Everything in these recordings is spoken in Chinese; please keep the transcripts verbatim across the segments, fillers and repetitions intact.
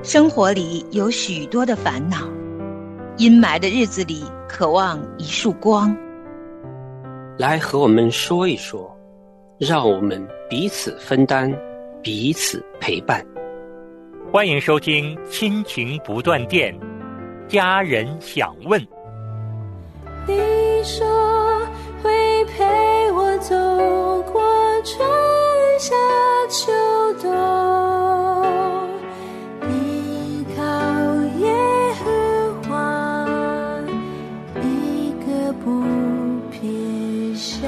生活里有许多的烦恼，阴霾的日子里渴望一束光。 来和我们说一说，让我们彼此分担，彼此陪伴。 欢迎收听亲情不断电，家人想问。 你说会陪我走过春夏秋冬，依靠耶和华，一个不撇下。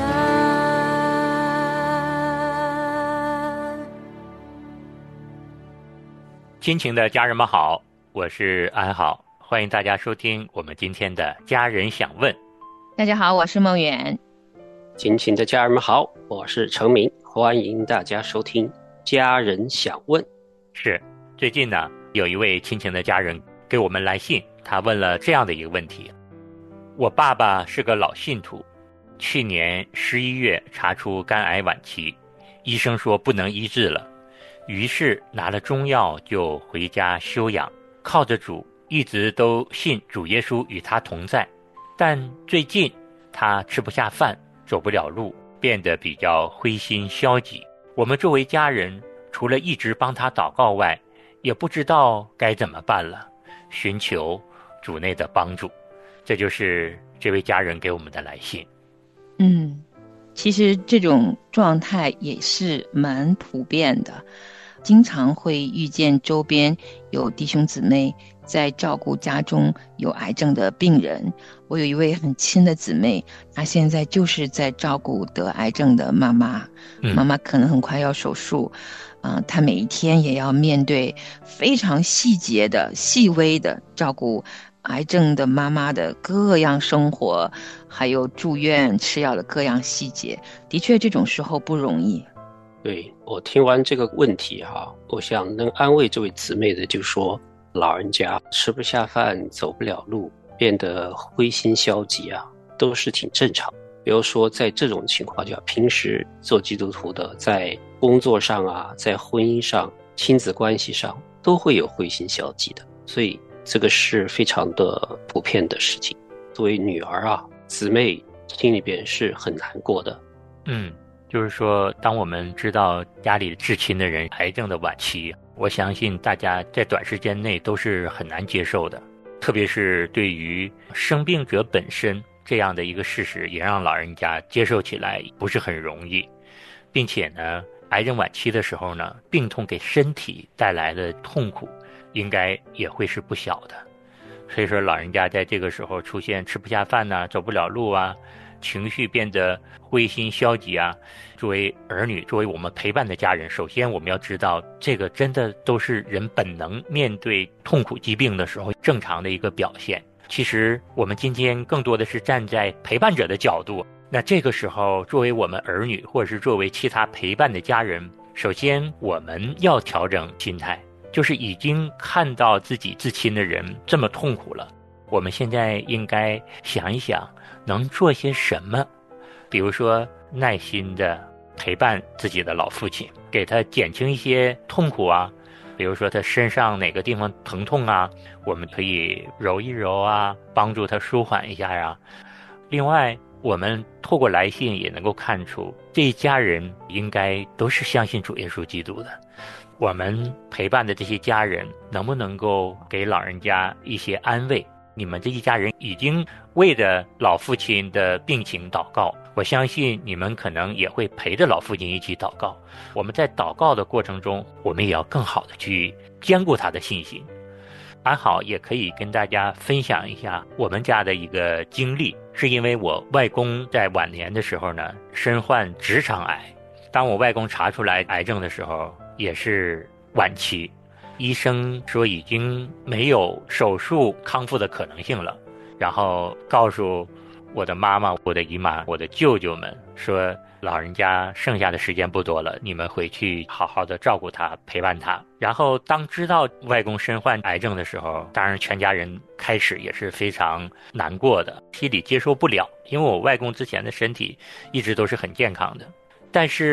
亲情的家人们好，我是安好，欢迎大家收听我们今天的家人想问。 大家好，我是梦远。 亲情的家人们好，我是程明，欢迎大家收听家人想问。 是，最近呢，有一位亲情的家人给我们来信，他问了这样的一个问题：我爸爸是个老信徒，去年十一月查出肝癌晚期，医生说不能医治了，于是拿了中药就回家休养，靠着主，一直都信主耶稣与他同在。但最近他吃不下饭，走不了路，变得比较灰心消极。我们作为家人，除了一直帮他祷告外，也不知道该怎么办了，寻求主内的帮助。这就是这位家人给我们的来信。 嗯，其实这种状态也是蛮普遍的，经常会遇见周边有弟兄姊妹在照顾家中有癌症的病人。我有一位很亲的姊妹，她现在就是在照顾得癌症的妈妈， 嗯、 妈妈可能很快要手术，呃，她每一天也要面对非常细节的细微的照顾癌症的妈妈的各样生活，还有住院吃药的各样细节，的确这种时候不容易。 对，我听完这个问题哈，我想能安慰这位姊妹的就说，老人家吃不下饭，走不了路，变得灰心消极啊，都是挺正常。比如说在这种情况下，平时做基督徒的，在工作上啊，在婚姻上、亲子关系上都会有灰心消极的，所以这个是非常的普遍的事情。作为女儿啊，姊妹心里边是很难过的。 嗯，就是说当我们知道家里至亲的人癌症的晚期，我相信大家在短时间内都是很难接受的，特别是对于生病者本身这样的一个事实，也让老人家接受起来不是很容易。并且呢，癌症晚期的时候呢，病痛给身体带来的痛苦应该也会是不小的。所以说老人家在这个时候出现吃不下饭呐、啊，走不了路啊，情绪变得灰心消极啊，作为儿女，作为我们陪伴的家人，首先我们要知道，这个真的都是人本能面对痛苦疾病的时候正常的一个表现。其实我们今天更多的是站在陪伴者的角度，那这个时候作为我们儿女或者是作为其他陪伴的家人，首先我们要调整心态，就是已经看到自己至亲的人这么痛苦了，我们现在应该想一想能做些什么。比如说耐心的陪伴自己的老父亲，给他减轻一些痛苦啊，比如说他身上哪个地方疼痛啊，我们可以揉一揉啊，帮助他舒缓一下呀、啊。另外我们透过来信也能够看出，这一家人应该都是相信主耶稣基督的。我们陪伴的这些家人能不能够给老人家一些安慰？你们这一家人已经为着老父亲的病情祷告，我相信你们可能也会陪着老父亲一起祷告。我们在祷告的过程中，我们也要更好的去坚固他的信心。安好也可以跟大家分享一下我们家的一个经历，是因为我外公在晚年的时候呢，身患直肠癌。当我外公查出来癌症的时候，也是晚期，医生说已经没有手术康复的可能性了，然后告诉我的妈妈、我的姨妈、我的舅舅们说，老人家剩下的时间不多了，你们回去好好的照顾他，陪伴他。然后当知道外公身患癌症的时候，当然全家人开始也是非常难过的，心里接受不了，因为我外公之前的身体一直都是很健康的。但是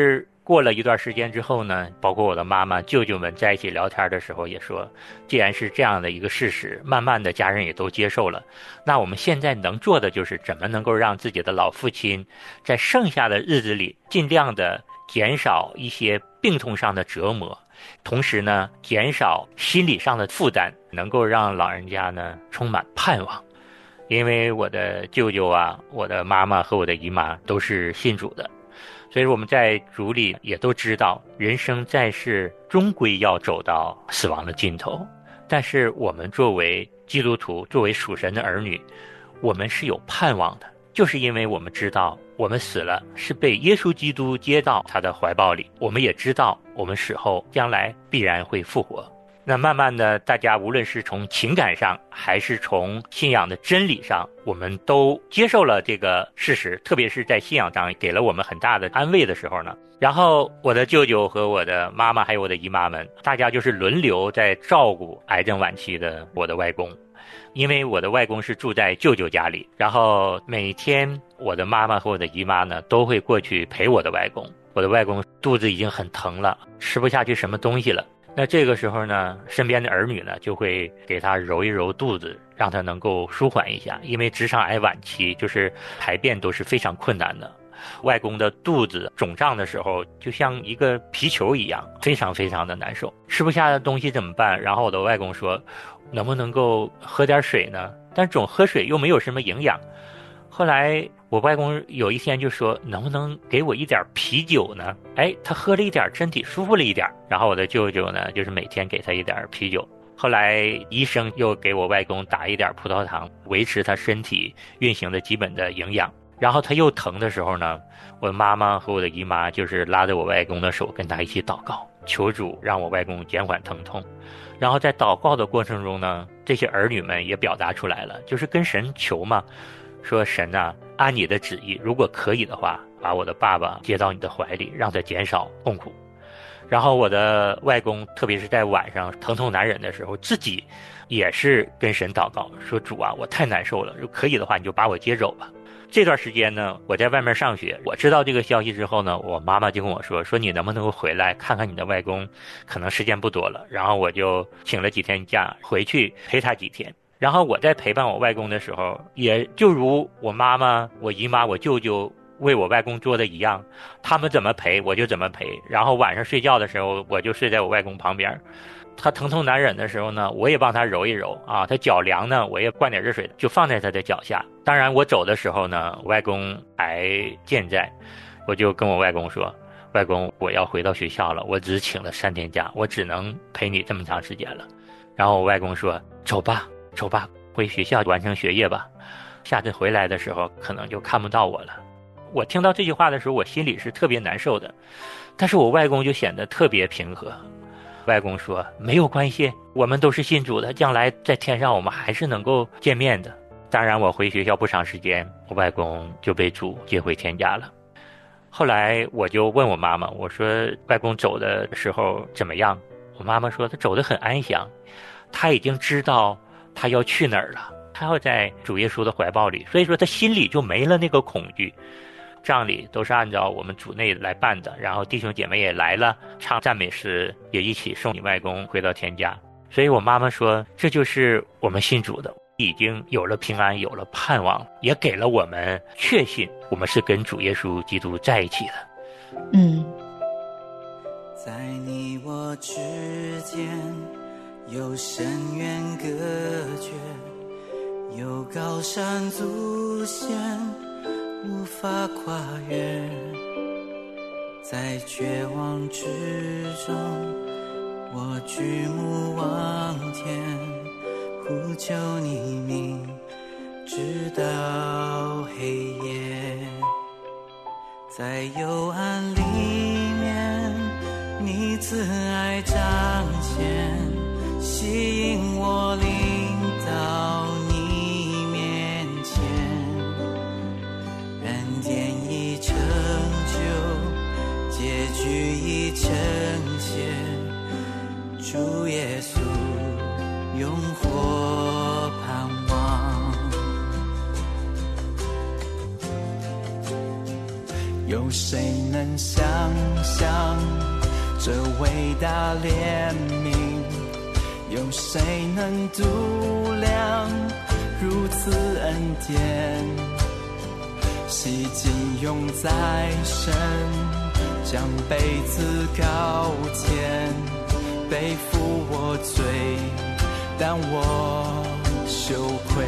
过了一段时间之后呢，包括我的妈妈舅舅们在一起聊天的时候也说，既然是这样的一个事实，慢慢的家人也都接受了，那我们现在能做的就是怎么能够让自己的老父亲在剩下的日子里尽量的减少一些病痛上的折磨，同时呢减少心理上的负担，能够让老人家呢充满盼望。因为我的舅舅啊，我的妈妈和我的姨妈都是信主的，所以我们在主里也都知道，人生在世终归要走到死亡的尽头。但是我们作为基督徒，作为属神的儿女，我们是有盼望的，就是因为我们知道我们死了是被耶稣基督接到他的怀抱里，我们也知道我们死后将来必然会复活。那慢慢的，大家无论是从情感上还是从信仰的真理上，我们都接受了这个事实，特别是在信仰上给了我们很大的安慰的时候呢，然后我的舅舅和我的妈妈还有我的姨妈们，大家就是轮流在照顾癌症晚期的我的外公。因为我的外公是住在舅舅家里，然后每天我的妈妈和我的姨妈呢都会过去陪我的外公。我的外公肚子已经很疼了，吃不下去什么东西了，那这个时候呢，身边的儿女呢就会给他揉一揉肚子，让他能够舒缓一下。因为直肠癌晚期，就是排便都是非常困难的。外公的肚子肿胀的时候，就像一个皮球一样，非常非常的难受。吃不下的东西怎么办？然后我的外公说，能不能够喝点水呢？但总喝水又没有什么营养。后来我外公有一天就说，能不能给我一点啤酒呢？哎，他喝了一点，身体舒服了一点。然后我的舅舅呢，就是每天给他一点啤酒。后来医生又给我外公打一点葡萄糖，维持他身体运行的基本的营养。然后他又疼的时候呢，我的妈妈和我的姨妈就是拉着我外公的手，跟他一起祷告，求主让我外公减缓疼痛。然后在祷告的过程中呢，这些儿女们也表达出来了，就是跟神求嘛，说神啊，按你的旨意，如果可以的话，把我的爸爸接到你的怀里，让他减少痛苦。然后我的外公特别是在晚上疼痛难忍的时候，自己也是跟神祷告，说主啊，我太难受了，如果可以的话，你就把我接走吧。这段时间呢，我在外面上学，我知道这个消息之后呢，我妈妈就跟我说，说你能不能够回来看看你的外公，可能时间不多了。然后我就请了几天假回去陪他几天。然后我在陪伴我外公的时候，也就如我妈妈、我姨妈、我舅舅为我外公做的一样，他们怎么陪我就怎么陪。然后晚上睡觉的时候，我就睡在我外公旁边。他疼痛难忍的时候呢，我也帮他揉一揉啊。他脚凉呢，我也灌点热水，就放在他的脚下。当然我走的时候呢，我外公还健在，我就跟我外公说，外公，我要回到学校了，我只请了三天假，我只能陪你这么长时间了。然后我外公说，走吧走吧，回学校完成学业吧，下次回来的时候可能就看不到我了。我听到这句话的时候，我心里是特别难受的，但是我外公就显得特别平和。外公说，没有关系，我们都是信主的，将来在天上我们还是能够见面的。当然我回学校不长时间，我外公就被主接回天家了。后来我就问我妈妈，我说外公走的时候怎么样？我妈妈说他走得很安详，他已经知道他要去哪儿了，他要在主耶稣的怀抱里，所以说他心里就没了那个恐惧。葬礼都是按照我们主内来办的，然后弟兄姐妹也来了，唱赞美诗，也一起送你外公回到天家。所以我妈妈说，这就是我们信主的，已经有了平安，有了盼望，也给了我们确信我们是跟主耶稣基督在一起的。 嗯， 在你我之间有深渊隔绝，有高山阻险无法跨越，在绝望之中我举目望天，呼求你名直到黑夜。在幽暗里面你慈爱彰显，吸引我领到你面前，人间已成就，结局已呈现，主耶稣永活盼望，永有谁能想象这伟大怜悯？有谁能度量如此恩典？洗净永在身，将杯子高天，背负我罪，但我羞愧。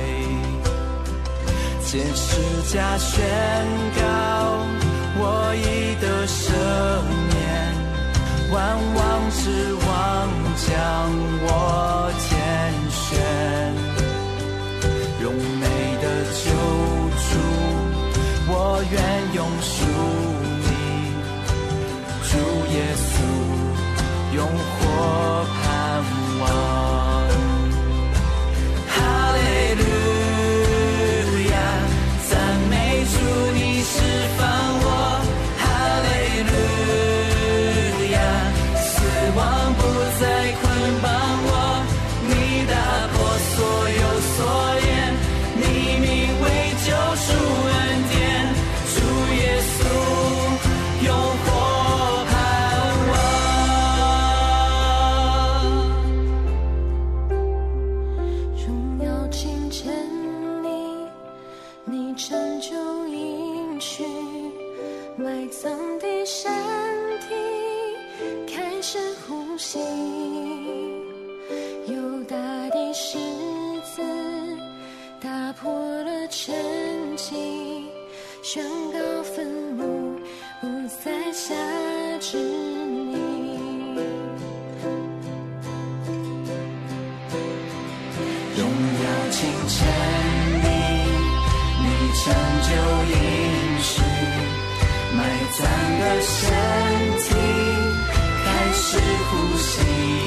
借十架宣告我已得赦免，万王之王将我拣选，荣美的救主，我愿永属你，主耶稣永活盼望。哈利路亚，赞美主，你释放我。哈利路亚，死亡不再捆绑我，你打破所有锁链，你名为救赎恩典，主耶稣永活盼望。荣耀清晨你，你成就应许，埋葬的身体开始呼吸，犹大的狮子打破了沉寂，宣告坟墓不再辖制你。 荣耀清晨你，你成就应许，埋葬的身体开始呼吸，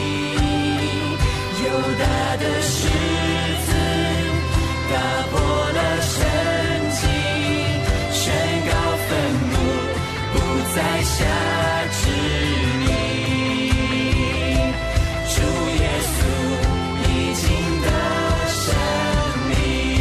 犹大的狮子打破了神迹，宣告愤怒不再辖制你，主耶稣已经得胜利。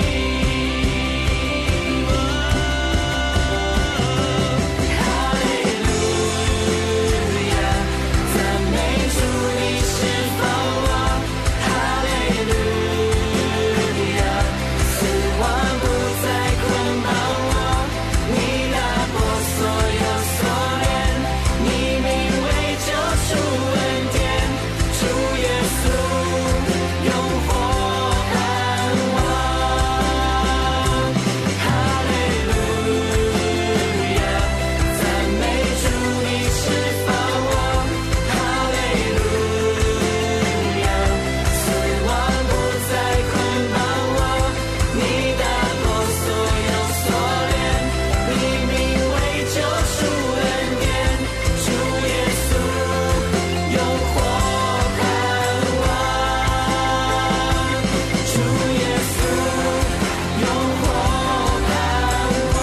哈利路亚，赞美主，你释放我。哈利路亚，死亡不再捆绑我，你打破所有锁链，你名为救赎恩典，主耶稣永活盼望。哈利路亚，赞美主，你释放我。哈利路亚，死亡不再捆绑我，你打破所有锁链，你名为救赎恩典，主耶稣永活盼望，主耶稣永活盼望。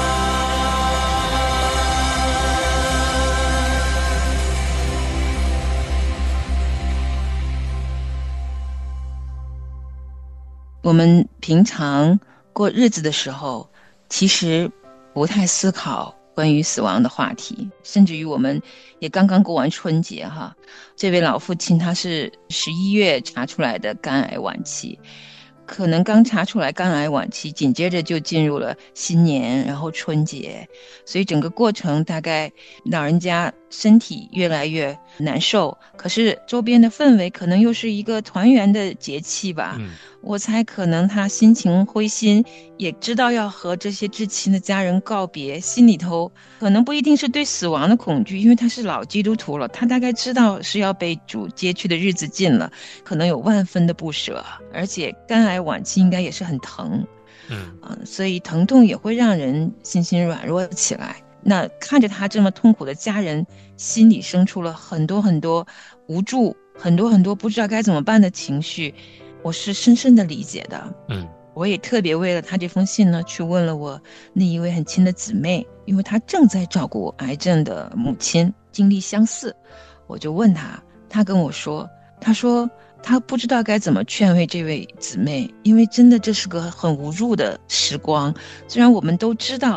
我们平常过日子的时候，其实不太思考关于死亡的话题，甚至于我们也刚刚过完春节哈。这位老父亲他是十一月查出来的肝癌晚期，可能刚查出来肝癌晚期，紧接着就进入了新年，然后春节，所以整个过程大概老人家身体越来越难受，可是周边的氛围可能又是一个团圆的节气吧。 嗯我猜可能他心情灰心，也知道要和这些至亲的家人告别，心里头可能不一定是对死亡的恐惧，因为他是老基督徒了，他大概知道是要被主接去的日子近了，可能有万分的不舍，而且肝癌晚期应该也是很疼， 嗯呃、所以疼痛也会让人心心软弱起来。那看着他这么痛苦的家人，心里生出了很多很多无助，很多很多不知道该怎么办的情绪，我是深深的理解的。 嗯我也特别为了他这封信呢，去问了我那一位很亲的姊妹，因为她正在照顾癌症的母亲，经历相似。我就问她，她跟我说，她说她不知道该怎么劝慰这位姊妹，因为真的这是个很无助的时光。虽然我们都知道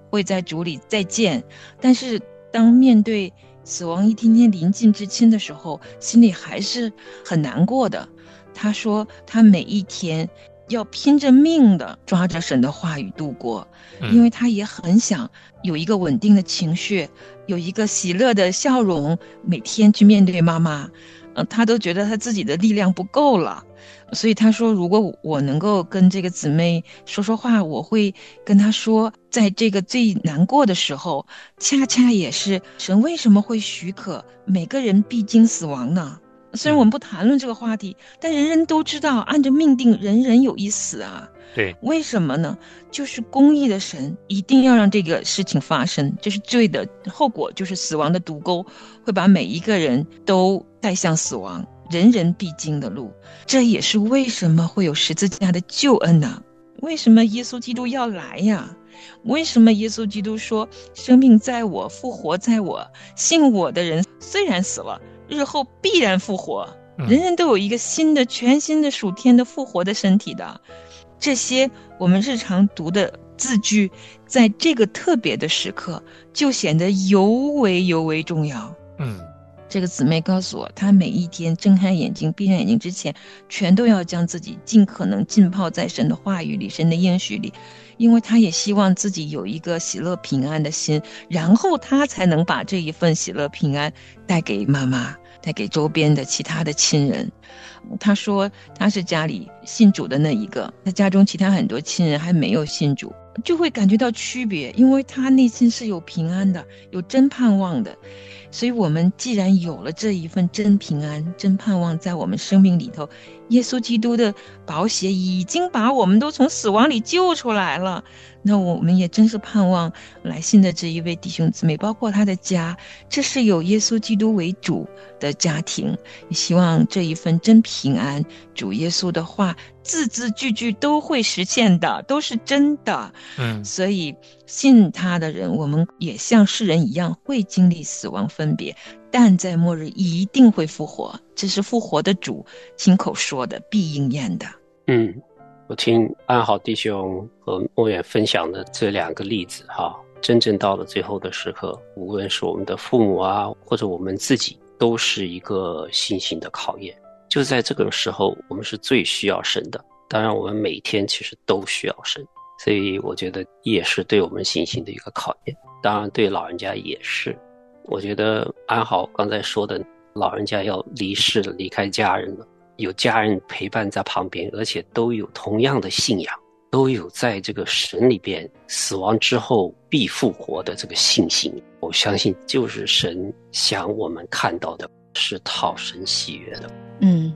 会在主里再见，但是当面对死亡一天天临近之亲的时候，心里还是很难过的。他说他每一天要拼着命的抓着神的话语度过，因为他也很想有一个稳定的情绪，有一个喜乐的笑容，每天去面对妈妈。呃，他都觉得他自己的力量不够了，所以他说如果我能够跟这个姊妹说说话，我会跟他说，在这个最难过的时候，恰恰也是神为什么会许可每个人必经死亡呢？虽然我们不谈论这个话题，但人人都知道按着命定人人有一死啊。 对， 为什么呢？就是公义的神一定要让这个事情发生，这是罪的后果，就是死亡的毒钩会把每一个人都带向死亡，人人必经的路。这也是为什么会有十字架的救恩呢？为什么耶稣基督要来呀？为什么耶稣基督说生命在我，复活在我，信我的人虽然死了，日后必然复活。人人都有一个新的全新的属天的复活的身体的。这些我们日常读的字句，在这个特别的时刻就显得尤为尤为重要。 嗯， 这个姊妹告诉我，她每一天睁开眼睛闭上眼睛之前，全都要将自己尽可能浸泡在神的话语里，神的应许里，因为她也希望自己有一个喜乐平安的心，然后她才能把这一份喜乐平安带给妈妈，带给周边的其他的亲人。他说他是家里信主的那一个，他家中其他很多亲人还没有信主，就会感觉到区别，因为他内心是有平安的，有真盼望的。所以我们既然有了这一份真平安真盼望在我们生命里头，耶稣基督的宝血已经把我们都从死亡里救出来了，那我们也真是盼望来信的这一位弟兄姊妹，包括他的家，这是有耶稣基督为主的家庭，也希望这一份真平安，主耶稣的话字字句句都会实现的，都是真的。 嗯， 所以信他的人，我们也像世人一样会经历死亡分别，但在末日一定会复活，这是复活的主亲口说的，必应验的。 嗯，我听安好弟兄和莫远分享的这两个例子哈，真正到了最后的时刻，无论是我们的父母啊，或者我们自己，都是一个信心的考验。就在这个时候，我们是最需要神的。当然，我们每天其实都需要神，所以我觉得也是对我们信心的一个考验。当然，对老人家也是。我觉得安好刚才说的，老人家要离世了，离开家人了，有家人陪伴在旁边，而且都有同样的信仰，都有在这个神里边死亡之后必复活的这个信心。我相信就是神想我们看到的，是讨神喜悦的。 嗯，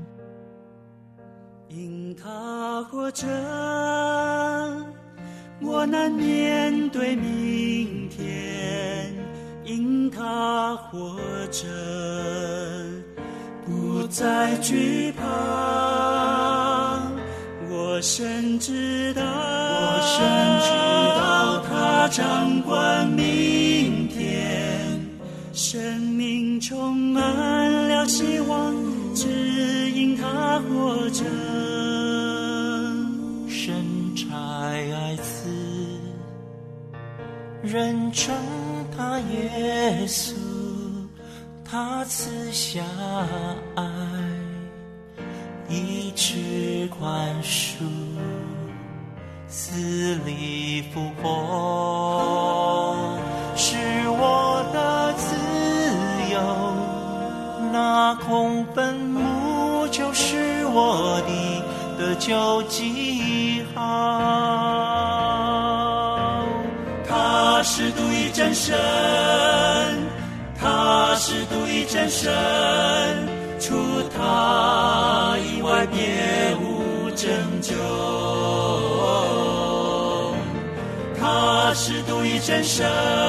因他活着，我难面对明天；因他活着，不再惧怕。我深知道，我深知道他掌管明天，生命充满了希望，只因他活着。神差爱子，人称他耶稣，他赐下爱，医治宽恕，死里复活，是我的自由。那空坟墓就是我的得救记号。他是独一真神，他是独一真神，除他以外别无拯救。他是独一真神，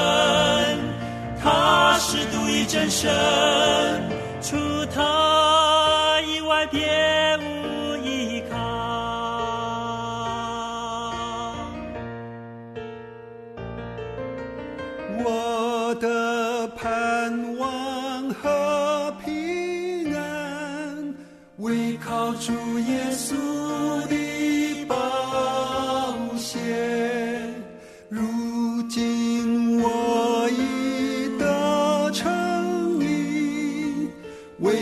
他是独一真神，除他以外别无依靠。 我的盼望和平安，唯靠主耶稣的宝血，如今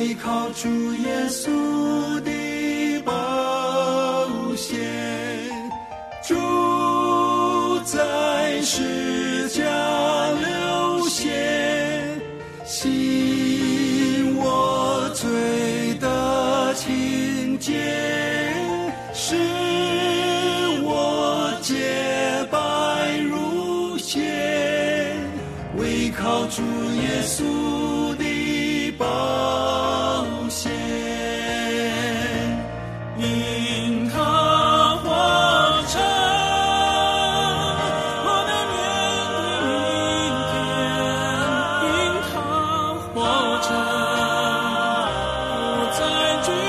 唯靠主耶稣的宝血，主在十架流血，洗我罪的清洁，使我洁白如雪，唯靠主耶稣的宝血，因他活着，我能面对明天，因他活着，不再惧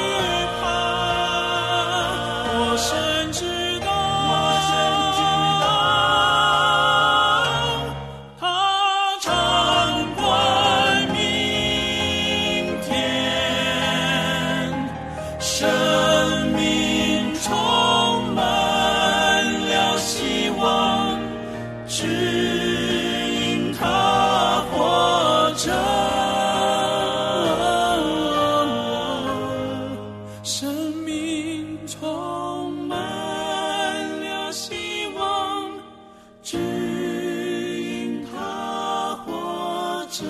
怕，我深知道，我深知道，他掌管明天，生命充满了希望，只因他活着，生命充满了希望，只因他活着。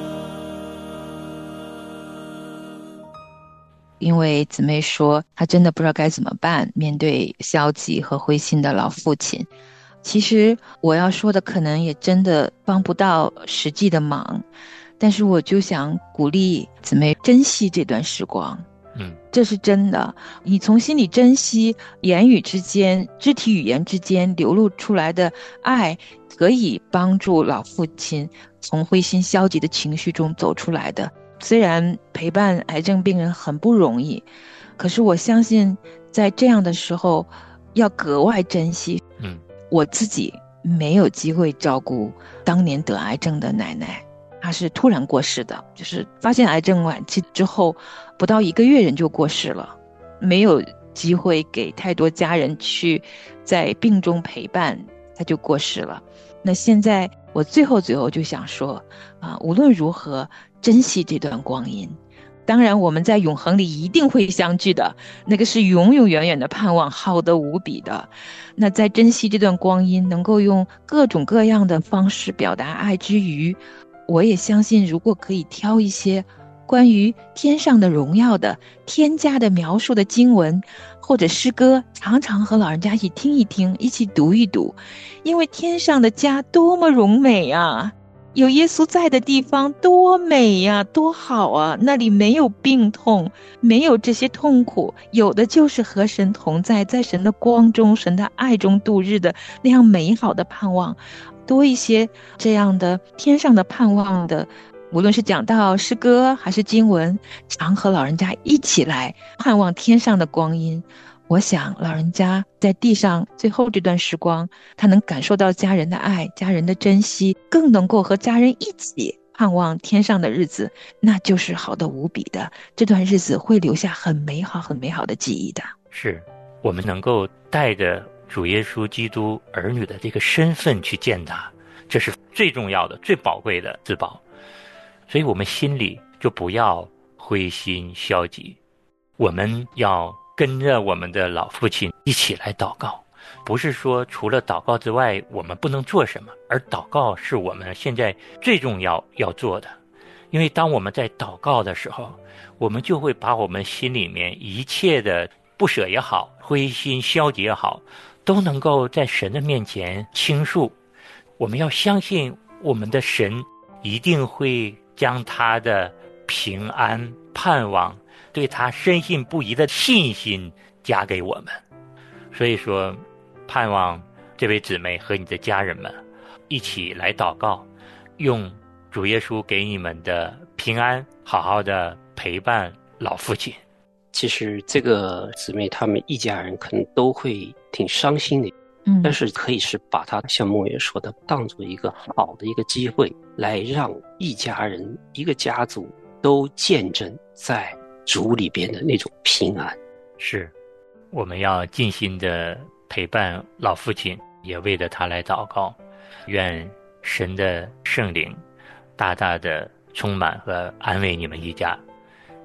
因为姊妹说她真的不知道该怎么办，面对消极和灰心的老父亲。其实我要说的可能也真的帮不到实际的忙，但是我就想鼓励姊妹珍惜这段时光。 嗯， 这是真的，你从心里珍惜，言语之间、肢体语言之间流露出来的爱，可以帮助老父亲从灰心消极的情绪中走出来的。虽然陪伴癌症病人很不容易，可是我相信在这样的时候要格外珍惜。 嗯， 我自己没有机会照顾当年得癌症的奶奶，她是突然过世的，就是发现癌症晚期之后不到一个月人就过世了，没有机会给太多家人去在病中陪伴，她就过世了。那现在我最后最后就想说啊，无论如何珍惜这段光阴。当然我们在永恒里一定会相聚的，那个是永永远远的盼望，好得无比的。那在珍惜这段光阴，能够用各种各样的方式表达爱之余，我也相信如果可以挑一些关于天上的荣耀的天家的描述的经文或者诗歌，常常和老人家一起听一听，一起读一读。因为天上的家多么荣美啊，有耶稣在的地方多美呀，多好啊！那里没有病痛，没有这些痛苦，有的就是和神同在，在神的光中、神的爱中度日的那样美好的盼望。多一些这样的天上的盼望的，无论是讲到诗歌还是经文，常和老人家一起来盼望天上的光阴。我想老人家在地上最后这段时光，他能感受到家人的爱，家人的珍惜，更能够和家人一起盼望天上的日子，那就是好的无比的。这段日子会留下很美好很美好的记忆的。 是我们能够带着主耶稣基督儿女的这个身份去见他，这是最重要的、最宝贵的自保。所以我们心里就不要灰心消极，我们要跟着我们的老父亲一起来祷告。不是说除了祷告之外我们不能做什么，而祷告是我们现在最重要要做的。因为当我们在祷告的时候，我们就会把我们心里面一切的不舍也好，灰心消极也好，都能够在神的面前倾诉。我们要相信我们的神一定会将他的平安盼望，对他深信不疑的信心加给我们。所以说盼望这位姊妹和你的家人们一起来祷告，用主耶稣给你们的平安好好的陪伴老父亲。 其实这个姊妹他们一家人可能都会挺伤心的， 嗯， 但是可以是把它像莫言说的当做一个好的一个机会，来让一家人一个家族都见证在主里边的那种平安。 是，我们要尽心的陪伴老父亲，也为着他来祷告，愿神的圣灵大大的充满和安慰你们一家，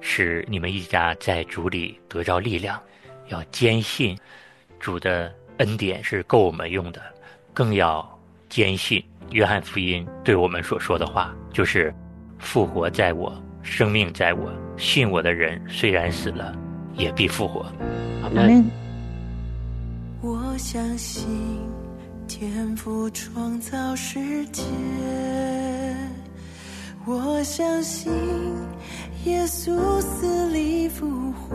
使你们一家在主里得着力量，要坚信主的恩典是够我们用的，更要坚信约翰福音对我们所说的话，就是复活在我，生命在我，信我的人虽然死了也必复活。 阿们。 我相信天父创造世界，我相信耶稣死里复活，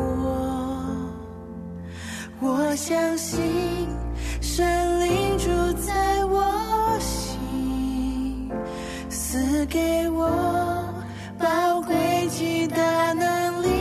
我相信神灵住在我心，赐给我宝贵极大能力。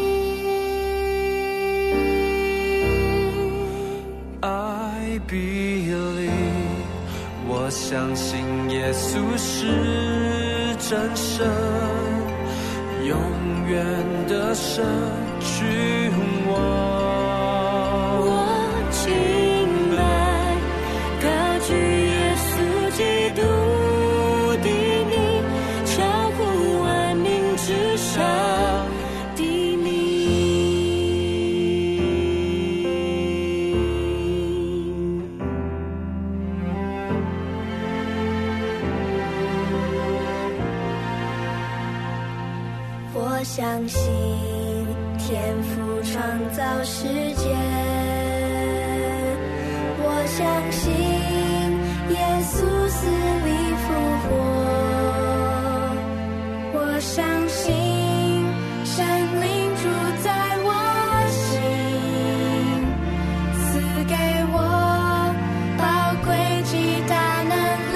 I believe， 我相信耶稣是真神，永远的神君王。 我敬拜高举耶稣基督的名，超乎万民之上的名。我相信天父创造世界，我相信耶稣死里复活，我相信神灵住在我心，赐给我宝贵极大能力。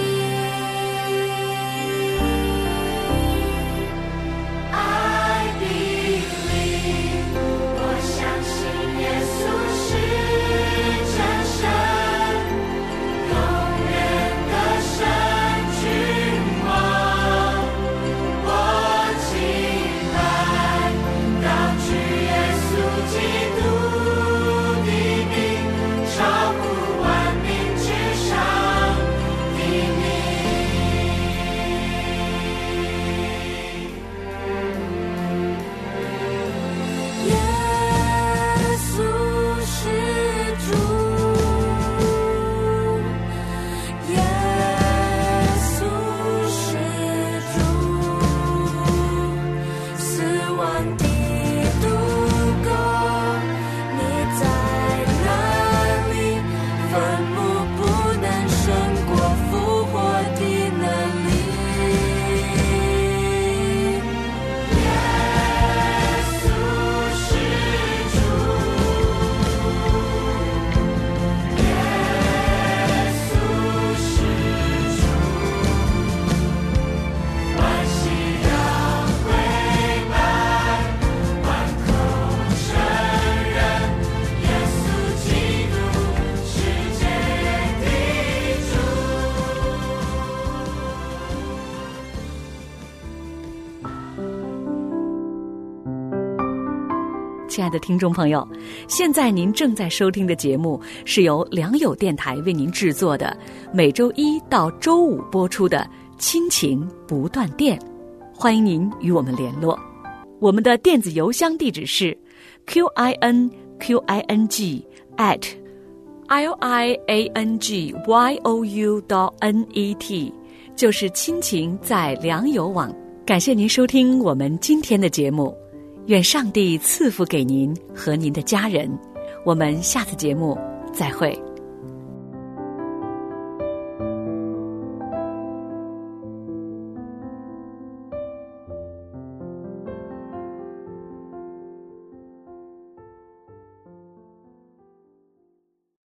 亲爱的听众朋友，现在您正在收听的节目是由良友电台为您制作的，每周一到周五播出的亲情不断电。欢迎您与我们联络，我们的电子邮箱地址是 q i n q i n g at l i a n g y o u dot n e t， 就是亲情在良友网。感谢您收听我们今天的节目，愿上帝赐福给您和您的家人，我们下次节目再会。